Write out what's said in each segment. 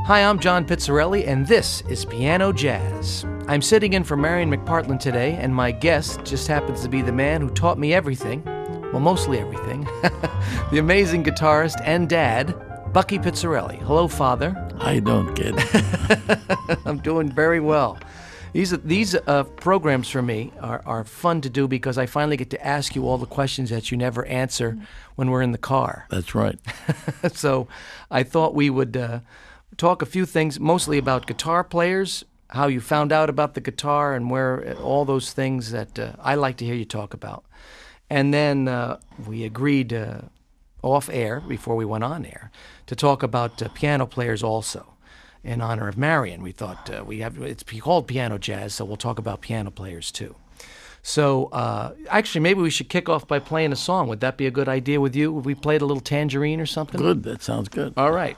Hi, I'm John Pizzarelli, and this is Piano Jazz. I'm sitting in for Marion McPartland today, and my guest just happens to be the man who taught me everything, well, mostly everything, the amazing guitarist and dad, Bucky Pizzarelli. Hello, Father. I don't get it. I'm doing very well. These programs for me are fun to do because I finally get to ask you all the questions that you never answer when we're in the car. That's right. So I thought we would talk a few things, mostly about guitar players, how you found out about the guitar, and where all those things that I like to hear you talk about. And then we agreed off air, before we went on air, to talk about piano players also. In honor of Marion, we thought it's called Piano Jazz, so we'll talk about piano players too. So actually, maybe we should kick off by playing a song. Would that be a good idea with you? If we played a little Tangerine or something? Good, that sounds good. All right.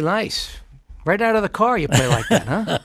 nice. Right out of the car you play like that, huh?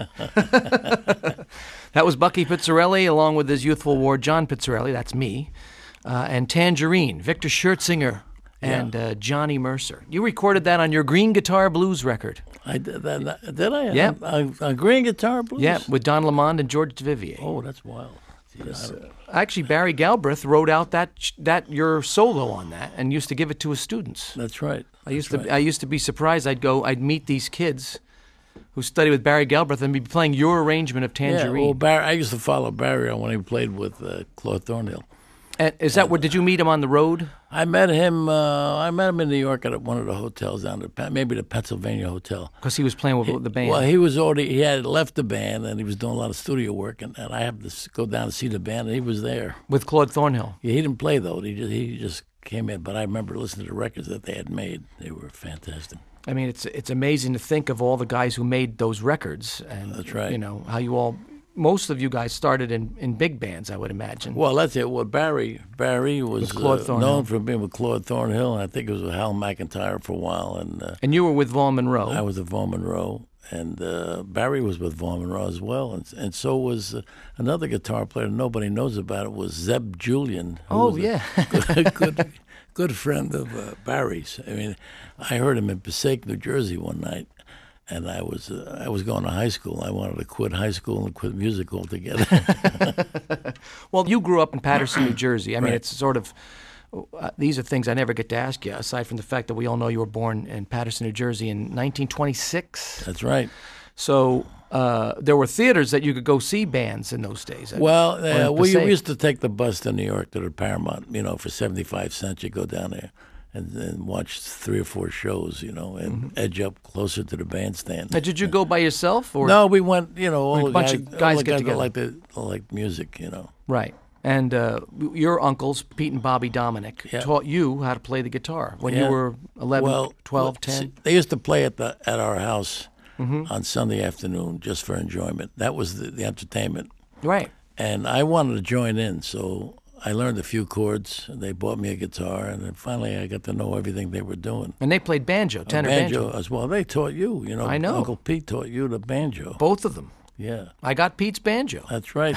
That was Bucky Pizzarelli, along with his youthful ward, John Pizzarelli, that's me, and Tangerine, Victor Schertzinger, and Johnny Mercer. You recorded that on your Green Guitar Blues record. I did that. Did I? Yeah. A Green Guitar Blues? Yeah, with Don Lamond and George Vivier. Oh, that's wild. Actually, Barry Galbraith wrote out that your solo on that and used to give it to his students. That's right. I used to be surprised. I'd meet these kids who studied with Barry Galbraith and be playing your arringement of Tangerine. Yeah, well, Barry, I used to follow Barry when he played with Claude Thornhill. And is that what? Did you meet him on the road? I met him in New York at one of the hotels down there, maybe the Pennsylvania Hotel. Because he was playing with the band. Well, he had left the band and he was doing a lot of studio work, and I happened to go down to see the band, and he was there with Claude Thornhill. Yeah, he didn't play though. He just came in, but I remember listening to the records that they had made. They were fantastic. I mean, it's amazing to think of all the guys who made those records, and that's right. You know how most of you guys started in big bands, I would imagine. Well, that's it. Well, Barry was known for being with Claude Thornhill, and I think it was with Hal McIntyre for a while. And you were with Vaughn Monroe. I was with Vaughn Monroe, and Barry was with Vaughn Monroe as well, and so was another guitar player nobody knows about. It was Zeb Julian. Oh, yeah. Good friend of Barry's. I mean, I heard him in Passaic, New Jersey one night. And I was going to high school. I wanted to quit high school and quit music altogether. Well, you grew up in Paterson, New Jersey. I mean, Right. it's sort of these are things I never get to ask you, aside from the fact that we all know you were born in Paterson, New Jersey in 1926. That's right. So there were theaters that you could go see bands in those days. Well, we used to take the bus to New York to the Paramount. For 75 cents, you go down there and watch 3 or 4 shows, and edge up closer to the bandstand. Now, did you go by yourself, or no? We went, all a bunch of guys get together, like music, Right. And your uncles, Pete and Bobby Dominic, taught you how to play the guitar when you were 11, 12, 10? They used to play at our house on Sunday afternoon just for enjoyment. That was the entertainment. Right. And I wanted to join in, so I learned a few chords. They bought me a guitar, and then finally I got to know everything they were doing. And they played banjo, tenor banjo as well. They taught you, I know. Uncle Pete taught you the banjo. Both of them. Yeah. I got Pete's banjo. That's right.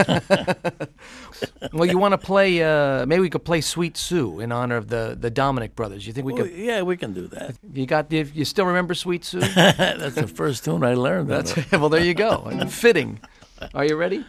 Well, you want to play, maybe we could play Sweet Sue in honor of the Dominic brothers. You think we could? Yeah, we can do that. You still remember Sweet Sue? That's the first tune I learned. Well, there you go. Fitting. Are you ready?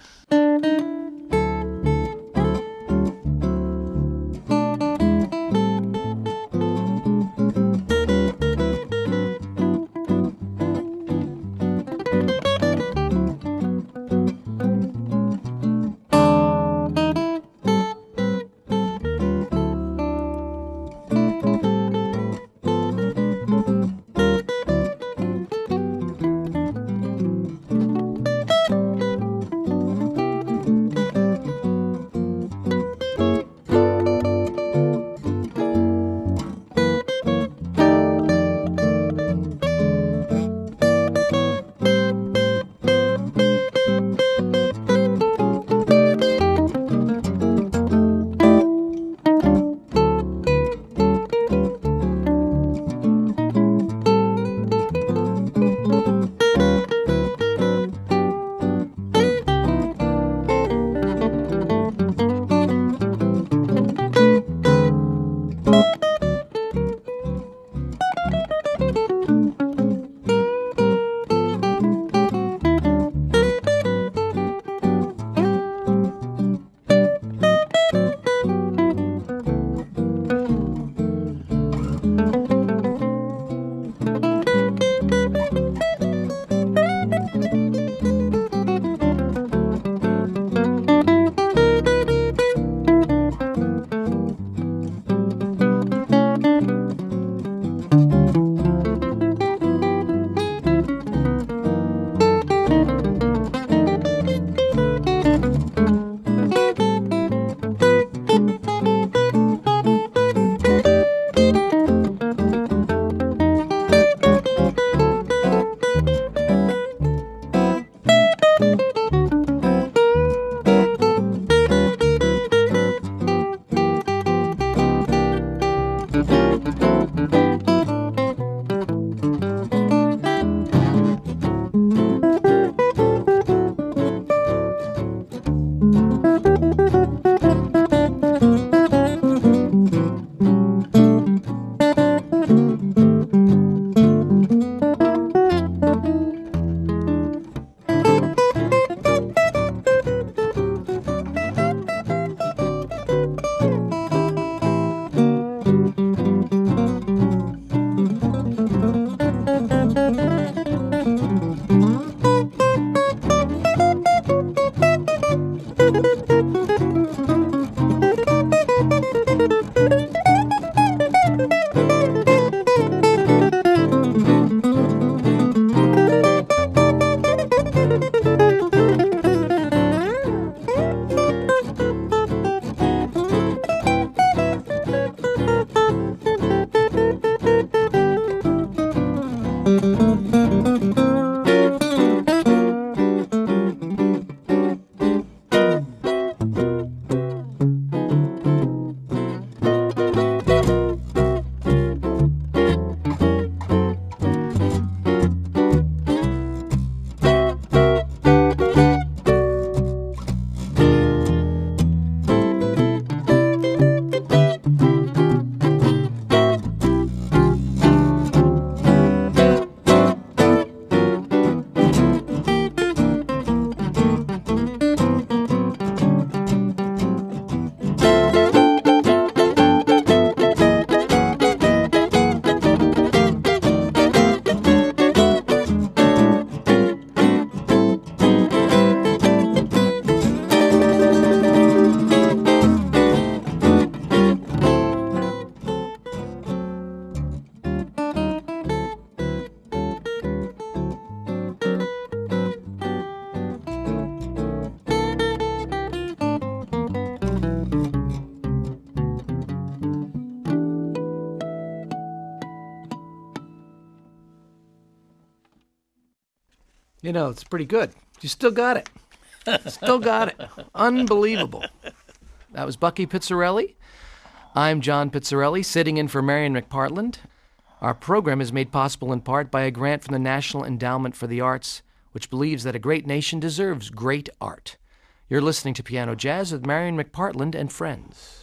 You know, it's pretty good. You still got it. Still got it. Unbelievable. That was Bucky Pizzarelli. I'm John Pizzarelli, sitting in for Marion McPartland. Our program is made possible in part by a grant from the National Endowment for the Arts, which believes that a great nation deserves great art. You're listening to Piano Jazz with Marion McPartland and friends.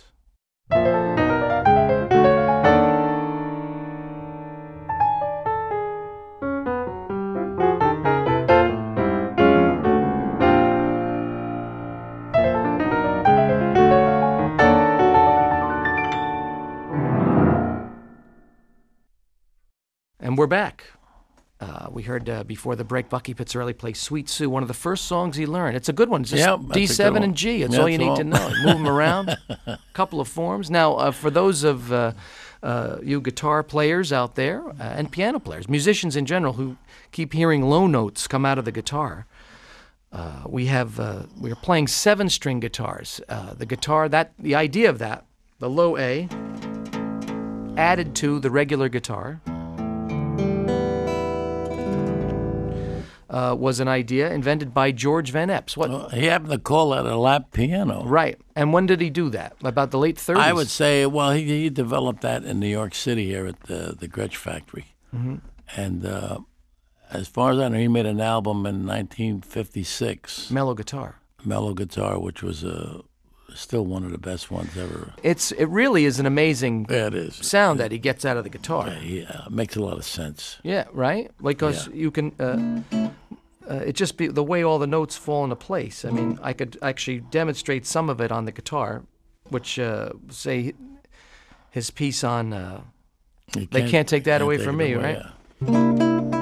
And we're back. We heard before the break Bucky Pizzarelli play Sweet Sue, one of the first songs he learned. It's a good one. It's just D7 and G. It's all you need to know. Move them around. A couple of forms. Now, for those of you guitar players out there and piano players, musicians in general who keep hearing low notes come out of the guitar, we're playing 7-string guitars. The idea of that, the low A, added to the regular guitar, was an idea invented by George Van Eps. He happened to call that a lap piano. Right. And when did he do that? About the late 30s? I would say, well, he developed that in New York City here at the Gretsch factory. Mm-hmm. And as far as I know, he made an album in 1956. Mellow Guitar, which was still one of the best ones ever. It really is an amazing sound that he gets out of the guitar. Yeah, it makes a lot of sense. Yeah, right? Because you can... it just be the way all the notes fall into place. I mean, I could actually demonstrate some of it on the guitar, which, say, his piece on They Can't Take That Away From Me, right? Yeah.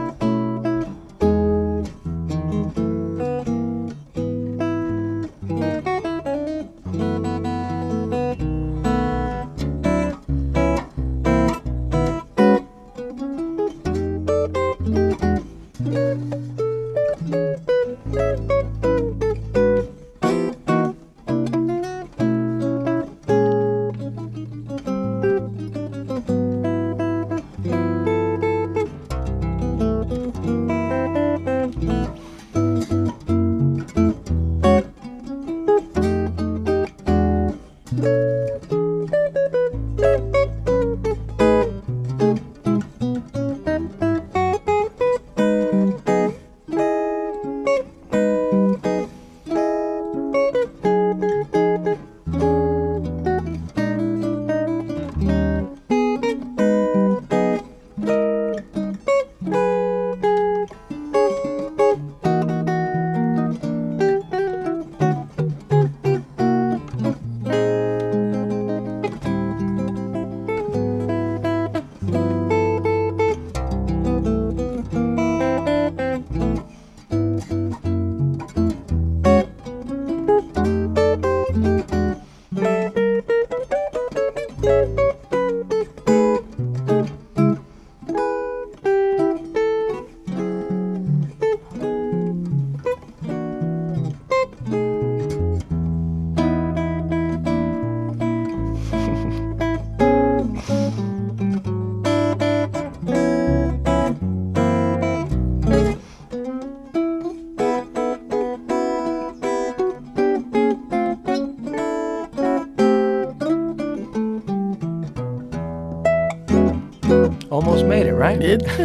Almost made it, right? It did.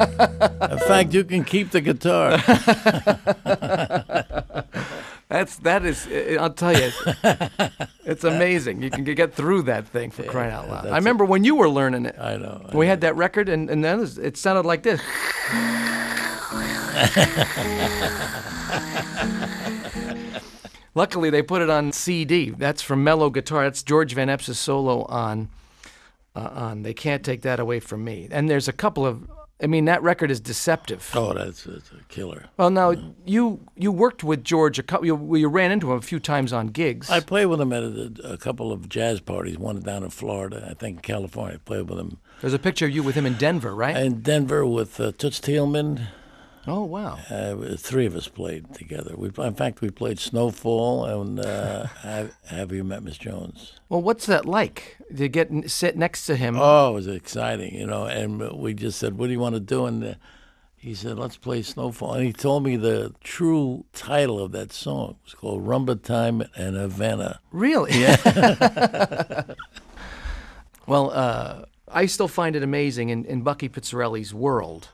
In fact, you can keep the guitar. That is. I'll tell you, it's amazing. You can get through that thing for crying out loud. I remember when you were learning it. I know. We had that record, and then it sounded like this. Luckily, they put it on CD. That's from Mellow Guitar. That's George Van Eps' solo on They Can't Take That Away From Me. And there's a couple of... I mean, that record is deceptive. Oh, that's a killer. Well, now, you worked with George, you ran into him a few times on gigs. I played with him at a couple of jazz parties, one down in Florida, I think in California. I played with him. There's a picture of you with him in Denver, right? In Denver with Toots Thielman. Oh, wow. Three of us played together. In fact, we played Snowfall and Have You Met Miss Jones? Well, what's that like, to sit next to him? Oh, it was exciting, and we just said, what do you want to do? And He said, let's play Snowfall. And he told me the true title of that song. It was called Rumba Time in Havana. Really? Yeah. Well, I still find it amazing in Bucky Pizzarelli's world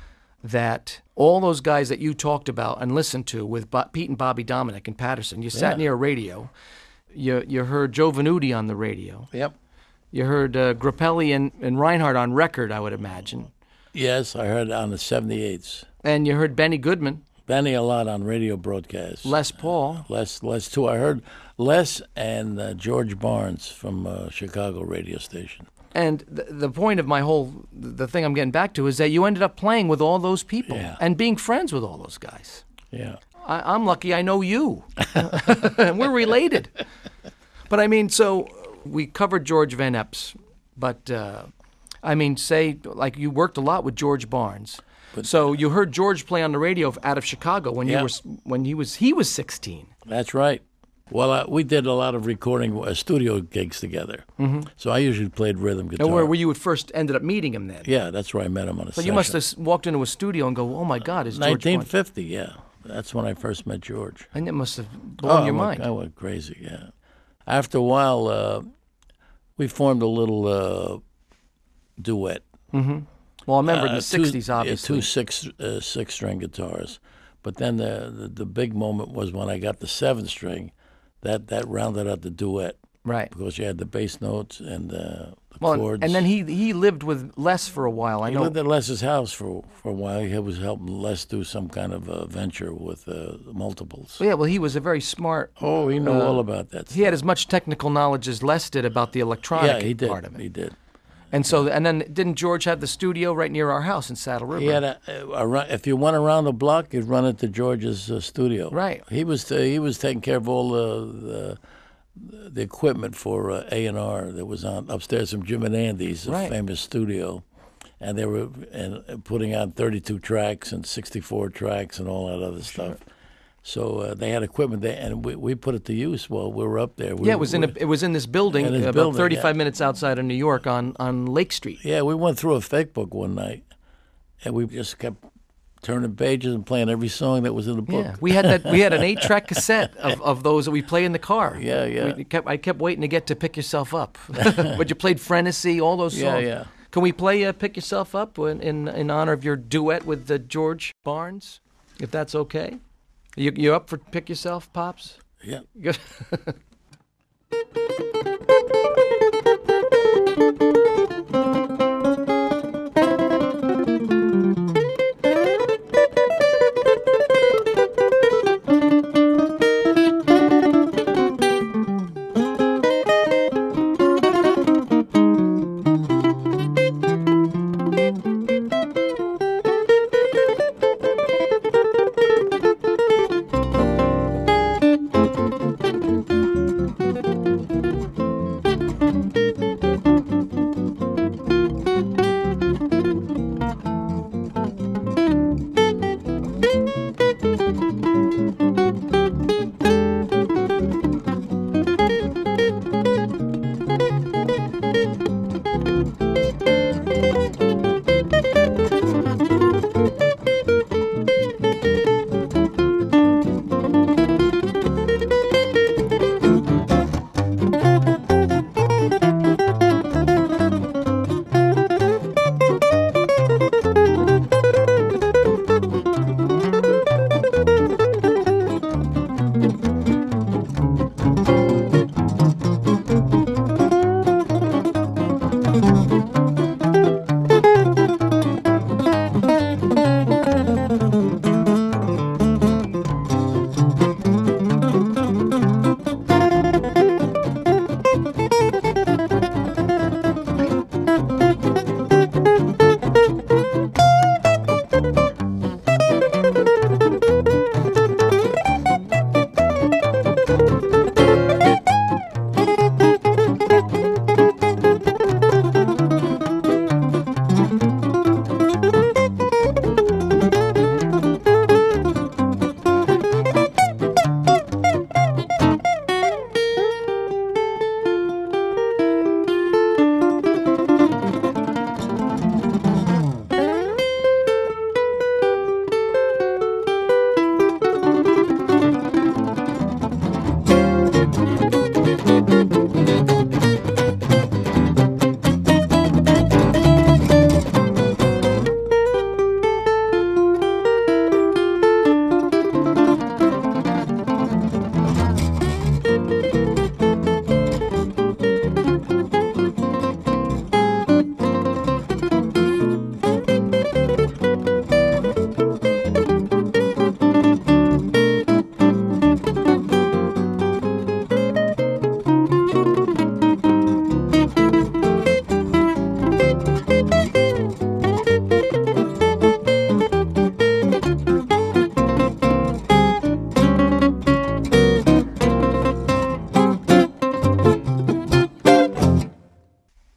that all those guys that you talked about and listened to with Pete and Bobby Dominic and Patterson, you sat near a radio. You heard Joe Venuti on the radio. Yep. You heard Grappelli and Reinhardt on record, I would imagine. Yes, I heard on the 78s. And you heard Benny Goodman. Benny a lot on radio broadcasts. Les Paul. Les too. I heard Les and George Barnes from Chicago radio station. And the point of the thing I'm getting back to is that you ended up playing with all those people and being friends with all those guys. Yeah. I'm lucky I know you. And we're related. But I mean, so we covered George Van Eps, but I mean, say, like you worked a lot with George Barnes. So you heard George play on the radio out of Chicago when he was 16. That's right. Well, we did a lot of recording studio gigs together. Mm-hmm. So I usually played rhythm guitar. And where you would first ended up meeting him then? Yeah, that's where I met him on a So session. you must have walked into a studio and go, "Oh my God, is George?" 1950, yeah. That's when I first met George. And it must have blown your mind. I went crazy, yeah. After a while, we formed a little duet. Mm-hmm. Well, I remember in the 60s, obviously. Two six-string guitars. But then the big moment was when I got the 7-string. That rounded out the duet. Right. Because you had the bass notes and the chords. And then he lived with Les for a while. I know. He lived at Les's house for a while. He was helping Les do some kind of a venture with multiples. Yeah, well, he was a very smart... Oh, he knew all about that stuff. He had as much technical knowledge as Les did about the electronic part of it. He did. And so, and then didn't George have the studio right near our house in Saddle River? He had if you went around the block, you'd run into George's studio. Right. He was taking care of all the equipment for A&R that was on upstairs from Jim and Andy's, a famous studio, and they were putting out 32 tracks and 64 tracks and all that other stuff. So they had equipment there, and we put it to use while we were up there. It was in this building about 35 minutes outside of New York on Lake Street. Yeah, we went through a fake book one night, and we just kept turning pages and playing every song that was in the book. Yeah, we had an 8-track cassette of those that we play in the car. Yeah. I kept waiting to get to Pick Yourself Up. But you played Frenesy, all those songs. Yeah. Can we play Pick Yourself Up in honor of your duet with George Barnes, if that's okay? You up for Pick Yourself, Pops? Yeah. Good.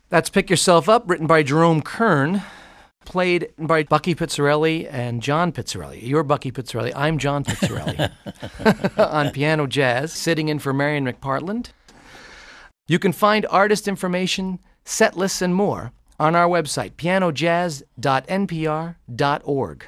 That's Pick Yourself Up, written by Jerome Kern, played by Bucky Pizzarelli and John Pizzarelli. You're Bucky Pizzarelli. I'm John Pizzarelli. On piano jazz, sitting in for Marion McPartland. You can find artist information, set lists, and more on our website, pianojazz.npr.org.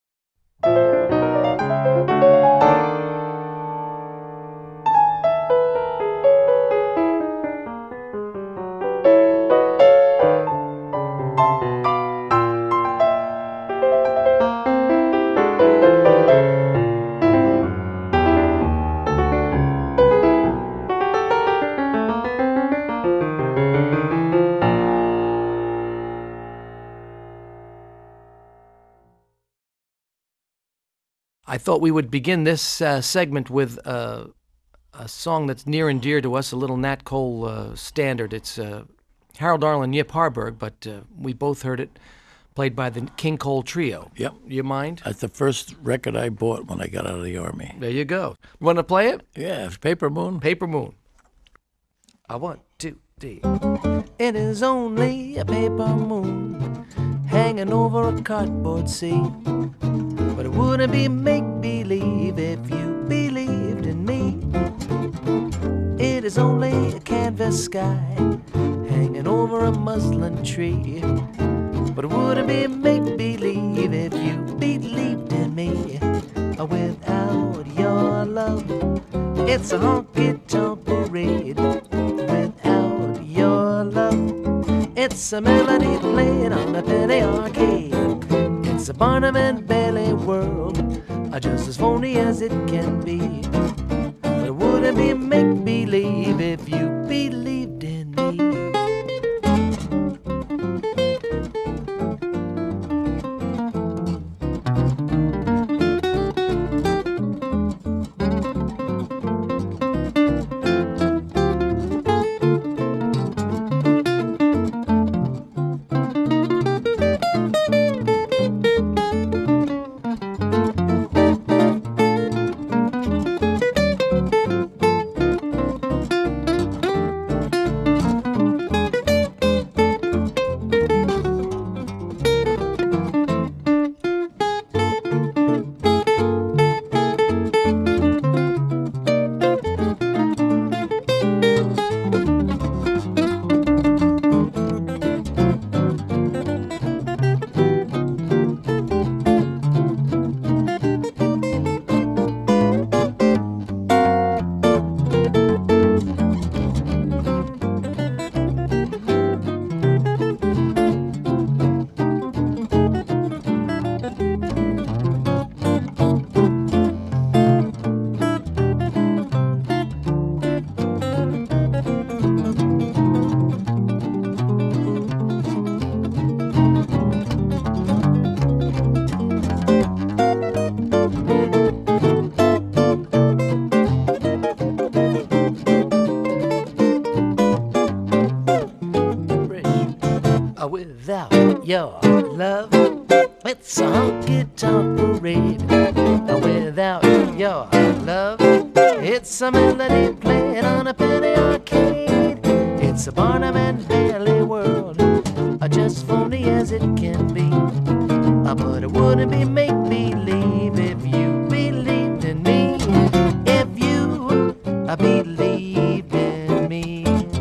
I thought we would begin this segment with a song that's near and dear to us, a little Nat Cole standard. It's Harold Arlen, Yip Harburg, but we both heard it played by the King Cole Trio. Yep. You mind? That's the first record I bought when I got out of the Army. There you go. Want to play it? Yeah, it's Paper Moon. Paper Moon. 1, 2, 3. It is only a paper moon hanging over a cardboard sea. But it wouldn't be make-believe if you believed in me. It is only a canvas sky hanging over a muslin tree. But it wouldn't be make-believe if you believed in me. Without your love, it's a honky-tonk parade. Without your love, it's a melody played on a penny arcade. It's a Barnum and Bailey world, just as phony as it can be. But it wouldn't be make-believe if you believed in me. Without your love, it's a honky-tonk parade. Without your love, it's a melody played on a penny arcade. It's a Barnum and Bailey world, just phony as it can be. But it wouldn't be make-believe if you believed in me. If you believed in me.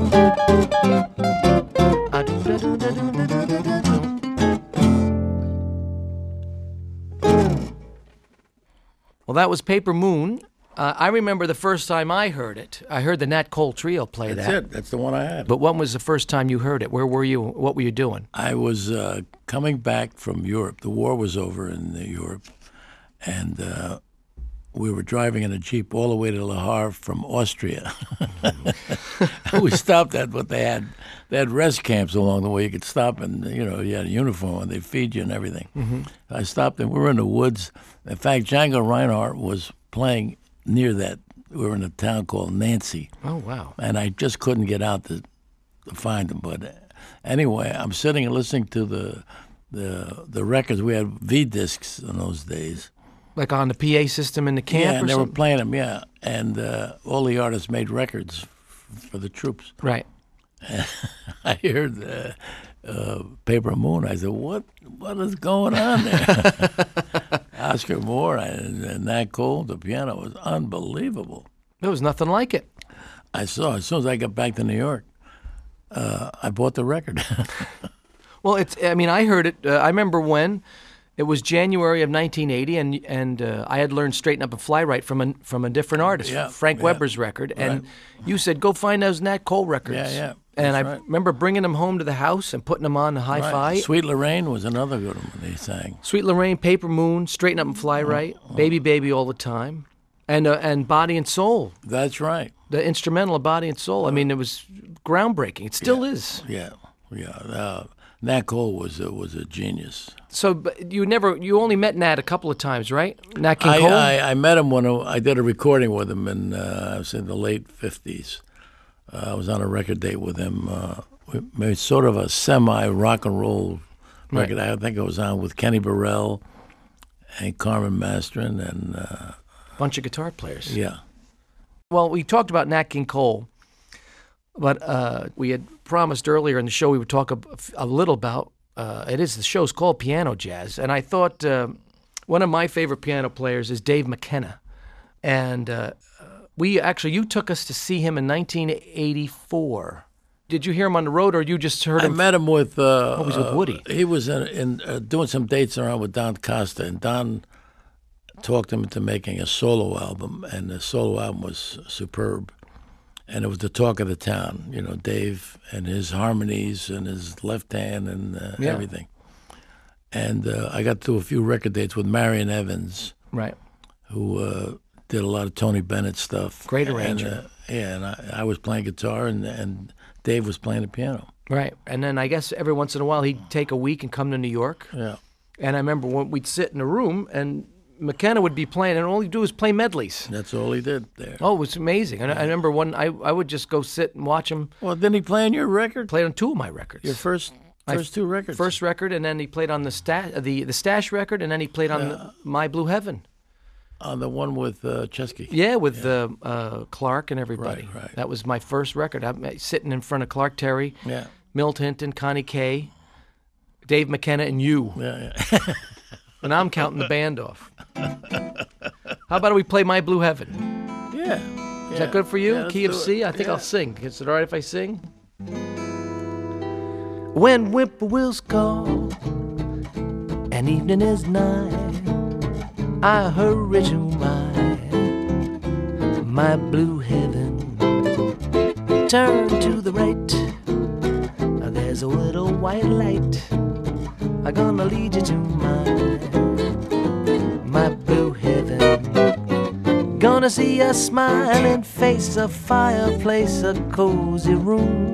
Well, that was Paper Moon. I remember the first time I heard it. I heard the Nat Cole Trio play that. That's it. That's the one I had. But when was the first time you heard it? Where were you? What were you doing? I was coming back from Europe. The war was over in Europe, and we were driving in a Jeep all the way to Le Havre from Austria. We stopped at what they had rest camps along the way. You could stop and, you had a uniform and they feed you and everything. Mm-hmm. I stopped and we were in the woods. In fact, Django Reinhardt was playing near that. We were in a town called Nancy. Oh, wow. And I just couldn't get out to find him. But anyway, I'm sitting and listening to the records. We had V-discs in those days. Like on the PA system in the camp and or they something? were playing them, yeah. And all the artists made records for the troops. Right. I heard Paper Moon. I said, "What is going on there?" Oscar Moore and Nat Cole, the piano was unbelievable. There was nothing like it. I saw as soon as I got back to New York, I bought the record. Well, I mean, I heard it. I remember when it was January of 1980, and I had learned Straighten Up and Fly Right from a different artist, Yeah, Frank yeah. Weber's record. And you said, "Go find those Nat Cole records." Yeah, yeah, And I that's right. remember bringing them home to the house and putting them on the hi-fi. Right. Sweet Lorraine was another good one they sang. Sweet Lorraine, Paper Moon, Straighten Up and Fly Right, Baby Baby All the Time, and Body and Soul, That's right. the instrumental of Body and Soul. I mean, it was groundbreaking. It still is. Yeah, Nat Cole was a genius. So, but you only met Nat a couple of times, right? Nat King Cole. I met him when I did a recording with him, I was in the late 50s. I was on a record date with him. We made sort of a semi-rock and roll record. Right. I think I was on with Kenny Burrell and Carmen Mastron, and Bunch of guitar players. yeah. Well, we talked about Nat King Cole, but we had promised earlier in the show we would talk a little about. The show's called Piano Jazz, and I thought one of my favorite piano players is Dave McKenna, and you took us to see him in 1984. Did you hear him on the road, or you just heard I him? met him with was with Woody. He was in doing some dates around with Don Costa, and Don talked him into making a solo album, and the solo album was superb. And it was the talk of the town, Dave and his harmonies and his left hand and Yeah. everything. And I got to a few record dates with Marion Evans, Right. who did a lot of Tony Bennett stuff. Great arranger. And I was playing guitar, and Dave was playing the piano. Right. And then I guess every once in a while he'd take a week and come to New York. Yeah. And I remember when we'd sit in a room and McKenna would be playing, and all he'd do was play medleys. That's all he did there. Oh, it was amazing. And I remember I would just go sit and watch him Well, didn't he play on your record? play on two of my records. Your first two records? First record, and then he played on the Stash record, and then he played on the My Blue Heaven. On the one with Chesky. Yeah, with Clark and everybody. Right. That was my first record. I'm sitting in front of Clark Terry, Yeah. Milt Hinton, Connie Kay, Dave McKenna, and you. Yeah. And I'm counting the band off. How about we play My Blue Heaven? Yeah. Is that good for you? Yeah, let's Key of do C? it. I think Yeah. I'll sing. Is it all right if I sing? When whippoorwills call, and evening is nigh, I hurry to my blue heaven. Turn to the right, there's a little white light. I'm gonna lead you to my blue heaven. Gonna see a smiling face, a fireplace, a cozy room,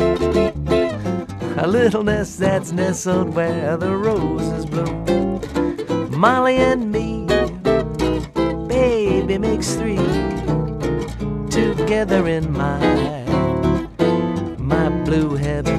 a little nest that's nestled where the roses bloom. Molly and me, baby makes three, together in my blue heaven.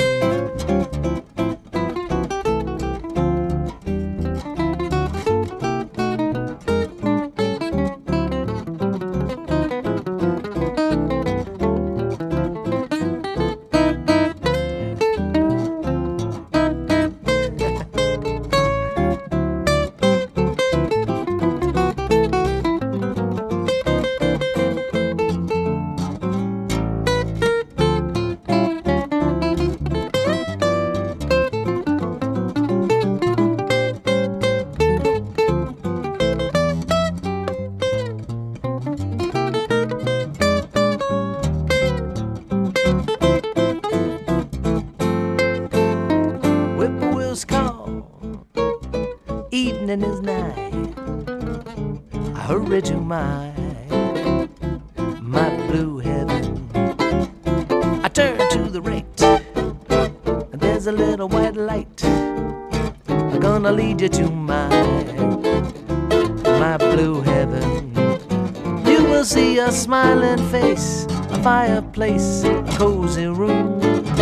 Whippoorwills call, evening is nigh. I hurry to my blue heaven. I turn to the right, and there's a little white light. I'm gonna lead you to my blue heaven. You will see a smiling face, a fireplace, a cozy room,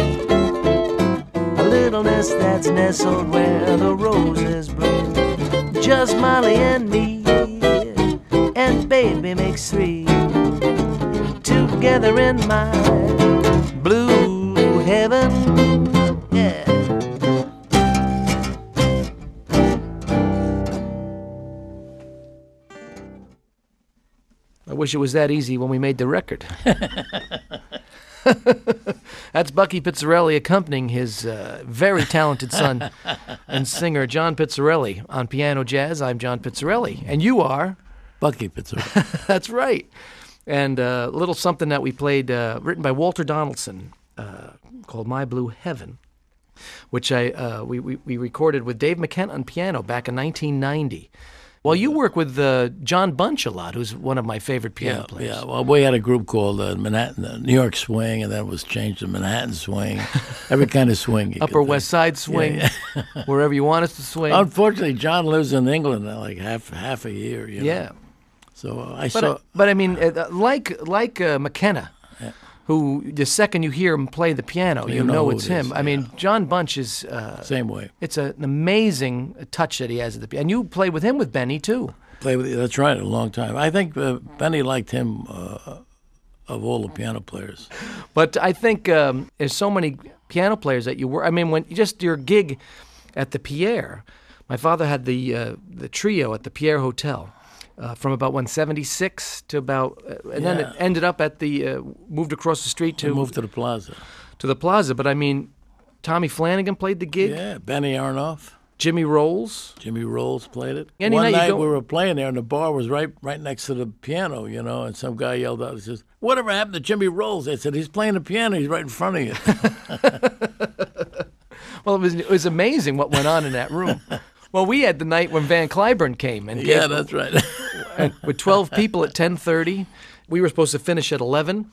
a little nest that's nestled where the roses bloom. Just Molly and me, and baby makes three, together in my blue heaven. I wish it was that easy when we made the record. That's Bucky Pizzarelli accompanying his very talented son and singer, John Pizzarelli, on piano jazz. I'm John Pizzarelli, and you are? Bucky Pizzarelli. That's right. And a little something that we played, written by Walter Donaldson, called My Blue Heaven, which we recorded with Dave McKenna on piano back in 1990. Well, you work with John Bunch a lot, who's one of my favorite piano players. Yeah, well, we had a group called New York Swing, and then it was changed to Manhattan Swing. Every kind of swing. Upper West Side Swing, wherever you want us to swing. Unfortunately, John lives in England now, like half a year. You know? Yeah. So But I mean, like McKenna, who the second you hear him play the piano, you know it's him. I mean, John Bunch is same way. It's an amazing touch that he has at the piano. And you played with him with Benny too. That's right, a long time. I think Benny liked him of all the piano players. But I think there's so many piano players that you were. I mean, when just your gig at the Pierre, my father had the trio at the Pierre Hotel. From about 76 to about, and then it ended up at the, moved across the street to... moved to the Plaza. To the Plaza, but I mean, Tommy Flanagan played the gig. Yeah, Benny Aronoff. Jimmy Rolls. Jimmy Rolls played it. Any One night night we were playing there, and the bar was right next to the piano, you know, and some guy yelled out, he says, "Whatever happened to Jimmy Rolls?" I said, "He's playing the piano, he's right in front of you." Well, it was amazing what went on in that room. Well, we had the night when Van Cliburn came. And that's right. And with 12 people at 10:30. We were supposed to finish at 11.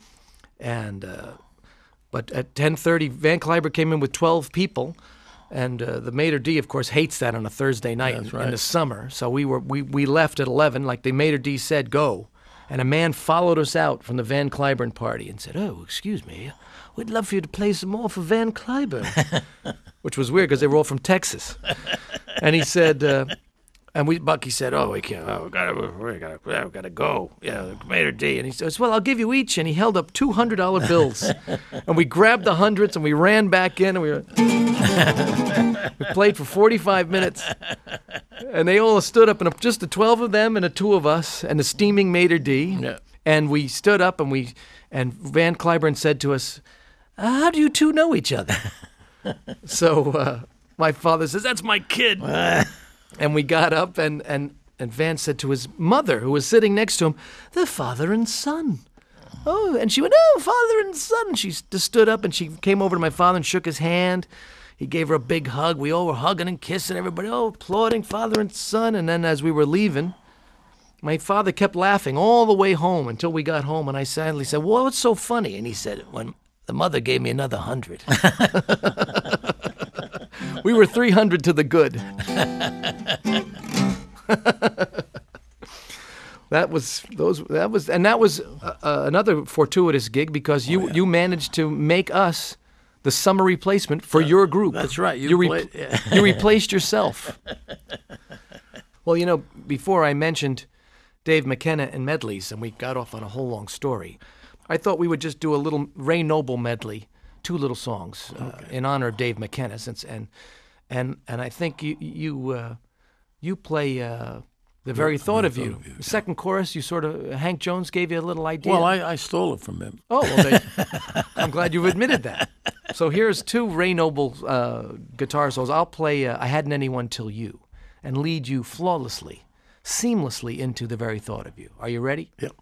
But at 10:30, Van Cliburn came in with 12 people. And the maitre d', of course, hates that on a Thursday night in the summer. So we left at 11, like the maitre d' said, go. And a man followed us out from the Van Cliburn party and said, "Oh, excuse me, we'd love for you to play some more for Van Cliburn," which was weird because they were all from Texas. And he said, Bucky said, "Oh, we can't. Oh, we gotta go. Yeah, maitre d'." And he says, "Well, I'll give you each." And he held up $200 bills, and we grabbed the hundreds and we ran back in and we played for 45 minutes. And they all stood up, and just the 12 of them and the 2 of us and the steaming maitre d'. Yeah. And we stood up and Van Cliburn said to us, "How do you two know each other?" So my father says, "That's my kid." And we got up, and Van said to his mother, who was sitting next to him, "They're father and son." Oh, and she went, "Oh, father and son." And she just stood up, and she came over to my father and shook his hand. He gave her a big hug. We all were hugging and kissing, everybody, applauding father and son. And then as we were leaving, my father kept laughing all the way home until we got home. And I sadly said, "Well, what's so funny?" And he said, "When the mother gave me another 100. We were 300 to the good. That was another fortuitous gig because you managed to make us the summer replacement for your group. That's right. You replaced yourself. Well, you know, before I mentioned Dave McKenna and medleys, and we got off on a whole long story, I thought we would just do a little Ray Noble medley, 2 little songs in honor of Dave McKenna. And I think you play The Very Thought of You. The second chorus, you sort of, Hank Jones gave you a little idea. Well, I stole it from him. Oh, well, I'm glad you've admitted that. So here's 2 Ray Noble guitar solos. I'll play I Hadn't Anyone Till You and lead you flawlessly, seamlessly into The Very Thought of You. Are you ready? Yep.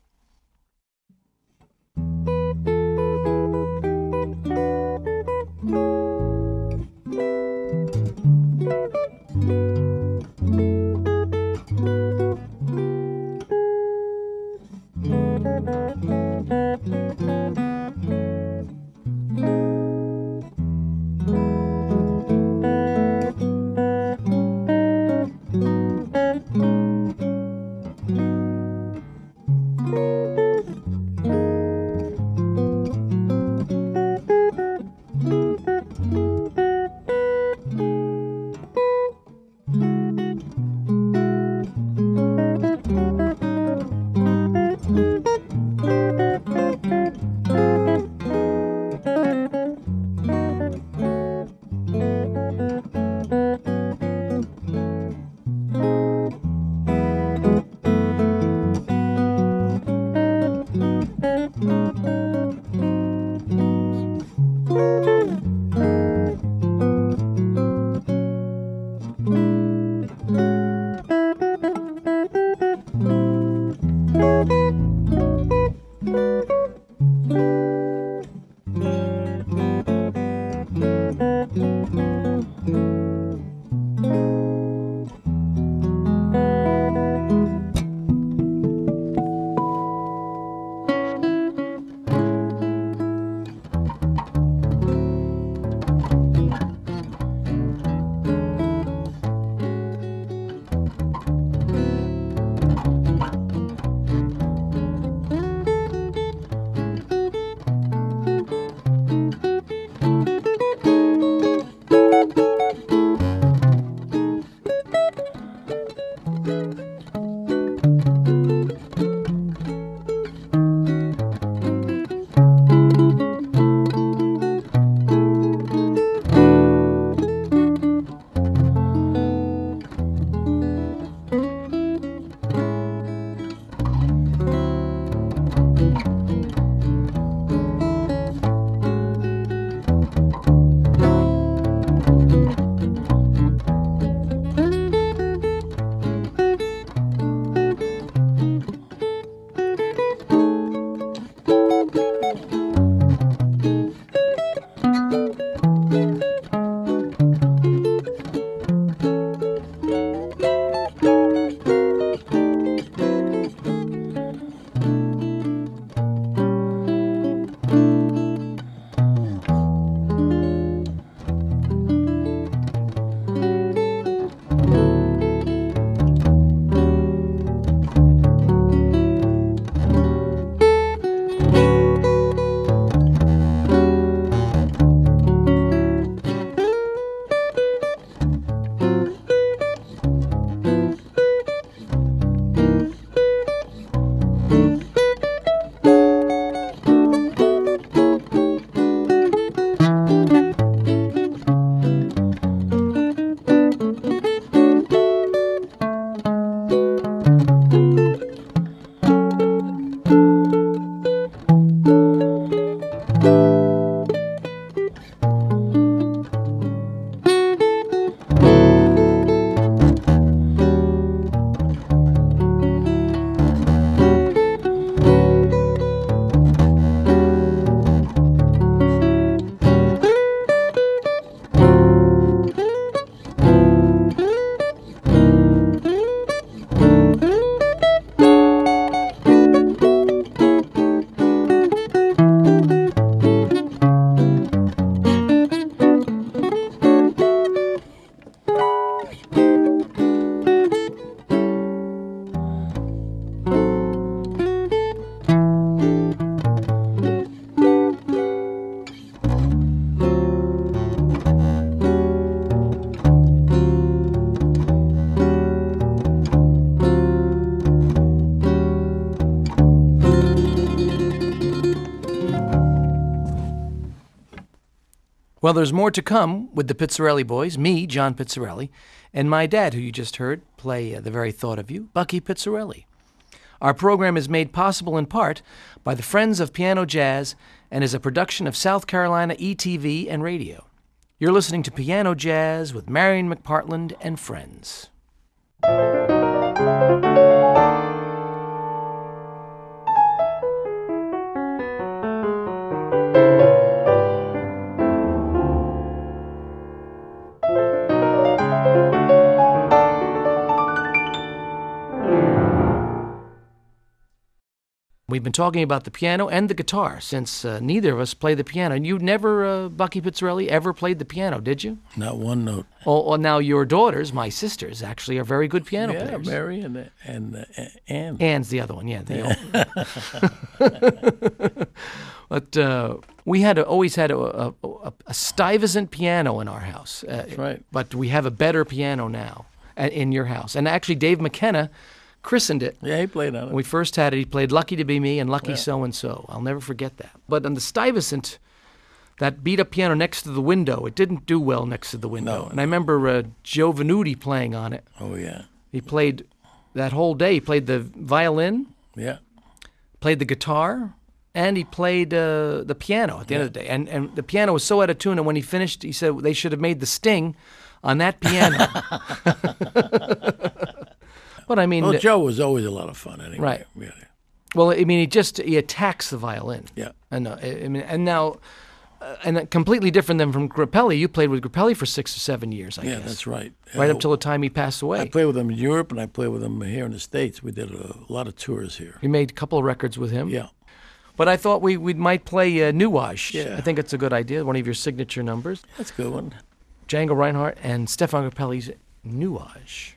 Well, there's more to come with the Pizzarelli boys, me, John Pizzarelli, and my dad, who you just heard play The Very Thought of You, Bucky Pizzarelli. Our program is made possible in part by the Friends of Piano Jazz and is a production of South Carolina ETV and Radio. You're listening to Piano Jazz with Marion McPartland and friends. We've been talking about the piano and the guitar since neither of us play the piano. And you never, Bucky Pizzarelli, ever played the piano, did you? Not one note. Oh, now your daughters, my sisters, actually are very good piano players. Yeah, Mary and Ann. Ann's the other one, yeah. But we always had a Stuyvesant piano in our house. That's right. But we have a better piano now in your house. And actually, Dave McKenna christened it. Yeah, he played on it. When we first had it, he played Lucky to Be Me and Lucky So-and-So. I'll never forget that. But on the Stuyvesant, that beat-up piano next to the window, it didn't do well next to the window. No. And I remember Joe Venuti playing on it. Oh, yeah. He played that whole day. He played the violin, Yeah. played the guitar, and he played the piano at the end of the day. And the piano was so out of tune, and when he finished, he said they should have made the sting on that piano. But I mean, Well, Joe was always a lot of fun anyway. Right. Really. Well, I mean, he attacks the violin. Yeah. And I mean, and now, completely different than from Grappelli. You played with Grappelli for 6 or 7 years, I Yeah, guess. that's right. Right up till the time he passed away. I played with him in Europe, and I played with him here in the States. We did a lot of tours here. You made a couple of records with him. Yeah. But I thought we might play Nuage. Yeah. I think it's a good idea, one of your signature numbers. That's a good one. Django Reinhardt and Stefan Grappelli's Nuage.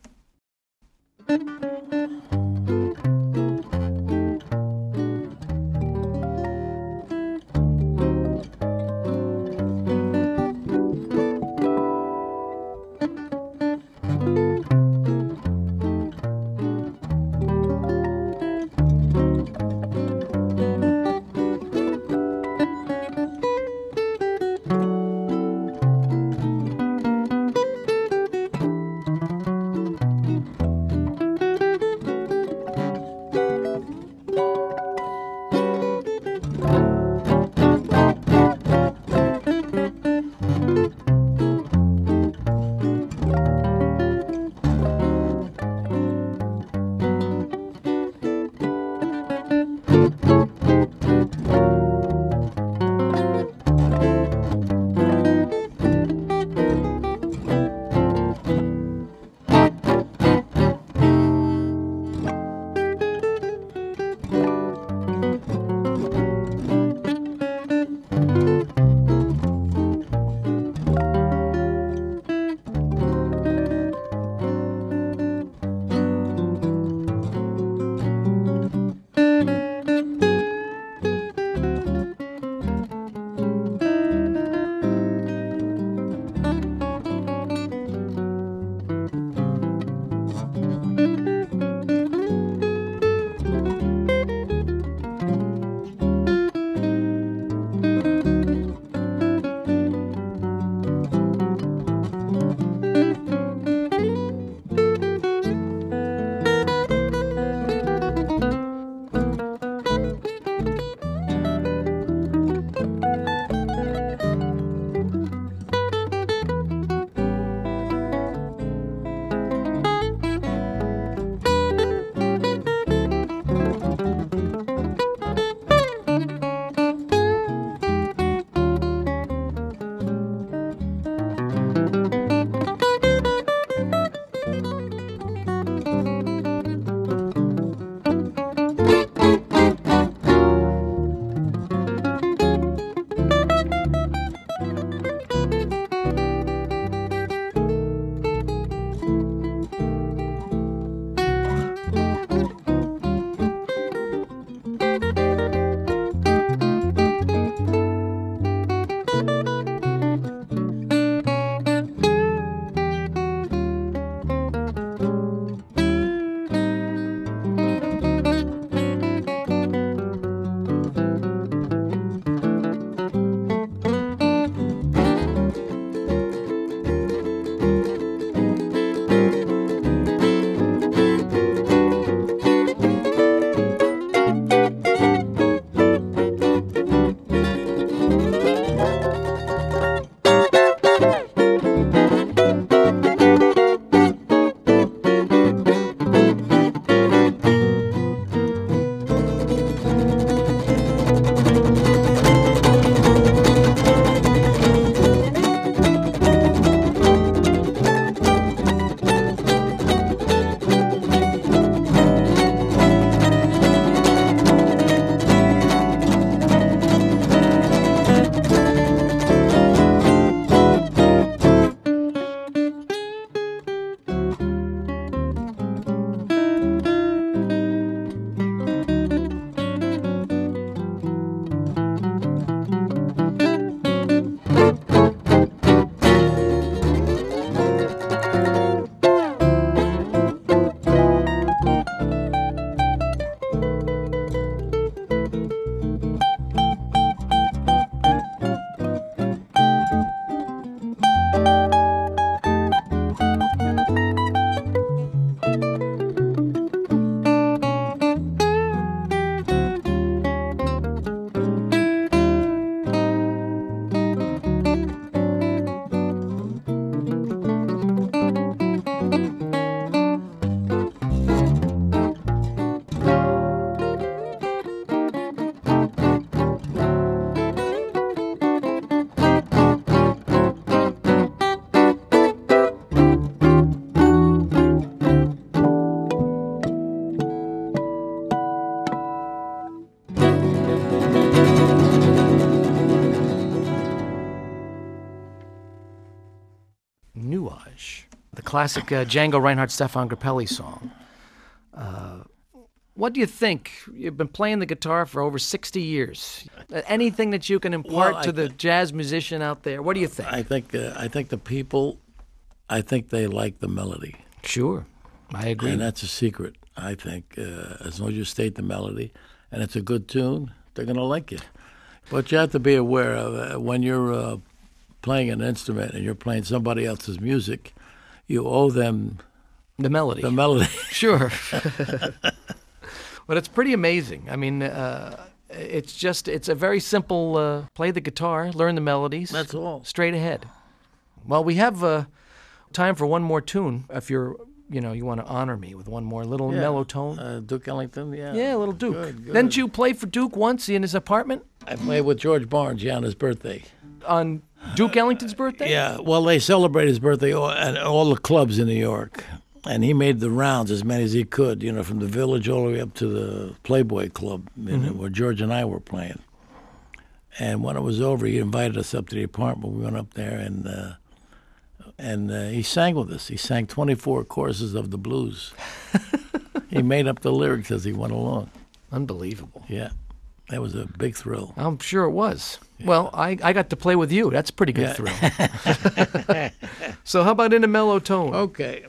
classic Django Reinhardt, Stefan Grappelli song. What do you think? You've been playing the guitar for over 60 years. Anything that you can impart to the jazz musician out there? What do you think? I think the people, I think they like the melody. Sure, I agree. And that's a secret, I think. As long as you state the melody and it's a good tune, they're going to like it. But you have to be aware of when you're playing an instrument and you're playing somebody else's music, you owe them the melody. The melody. Sure. But it's pretty amazing. I mean, it's a very simple play the guitar, learn the melodies. That's all. Straight ahead. Well, we have time for one more tune. If you want to honor me with one more little mellow tone. Duke Ellington, yeah. Yeah, a little Duke. Good. Didn't you play for Duke once in his apartment? I played with George Barnes, on his birthday. On Duke Ellington's birthday? Yeah, well, they celebrate his birthday at all the clubs in New York. And he made the rounds, as many as he could, from the Village all the way up to the Playboy Club, where George and I were playing. And when it was over, he invited us up to the apartment. We went up there, and he sang with us. He sang 24 choruses of the blues. He made up the lyrics as he went along. Unbelievable. Yeah, that was a big thrill. I'm sure it was. Yeah. Well, I got to play with you. That's a pretty good thrill. So how about in a mellow tone? Okay.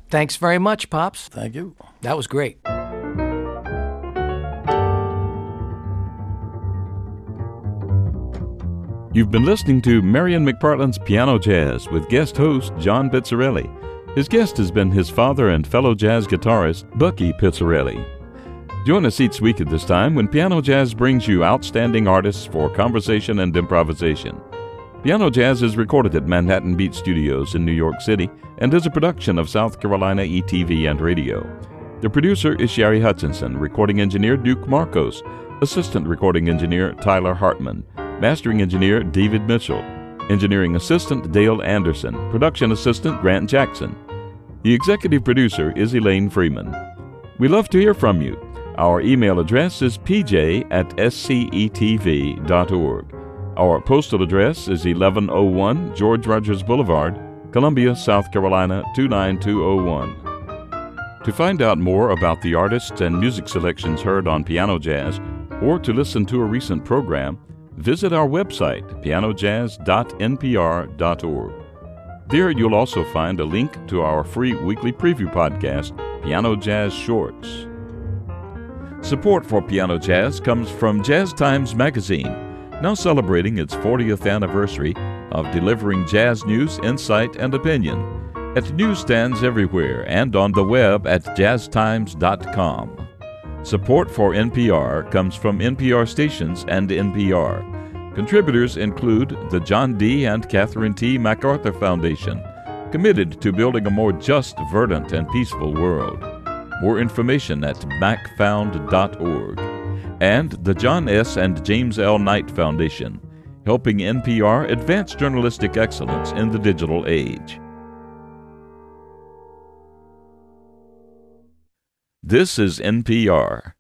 Thanks very much, Pops. Thank you. That was great. You've been listening to Marion McPartland's Piano Jazz with guest host John Pizzarelli. His guest has been his father and fellow jazz guitarist, Bucky Pizzarelli. Join us each week at this time when Piano Jazz brings you outstanding artists for conversation and improvisation. Piano Jazz is recorded at Manhattan Beat Studios in New York City and is a production of South Carolina ETV and Radio. The producer is Sherry Hutchinson, recording engineer Duke Marcos, assistant recording engineer Tyler Hartman, mastering engineer David Mitchell, engineering assistant Dale Anderson, production assistant Grant Jackson. The executive producer is Elaine Freeman. We love to hear from you. Our email address is pj@scetv.org. Our postal address is 1101 George Rogers Boulevard, Columbia, South Carolina 29201. To find out more about the artists and music selections heard on Piano Jazz, or to listen to a recent program, visit our website, pianojazz.npr.org. There you'll also find a link to our free weekly preview podcast, Piano Jazz Shorts. Support for Piano Jazz comes from Jazz Times Magazine, now celebrating its 40th anniversary of delivering jazz news, insight, and opinion at newsstands everywhere and on the web at jazztimes.com. Support for NPR comes from NPR stations and NPR. Contributors include the John D. and Catherine T. MacArthur Foundation, committed to building a more just, verdant, and peaceful world. More information at macfound.org. And the John S. and James L. Knight Foundation, helping NPR advance journalistic excellence in the digital age. This is NPR.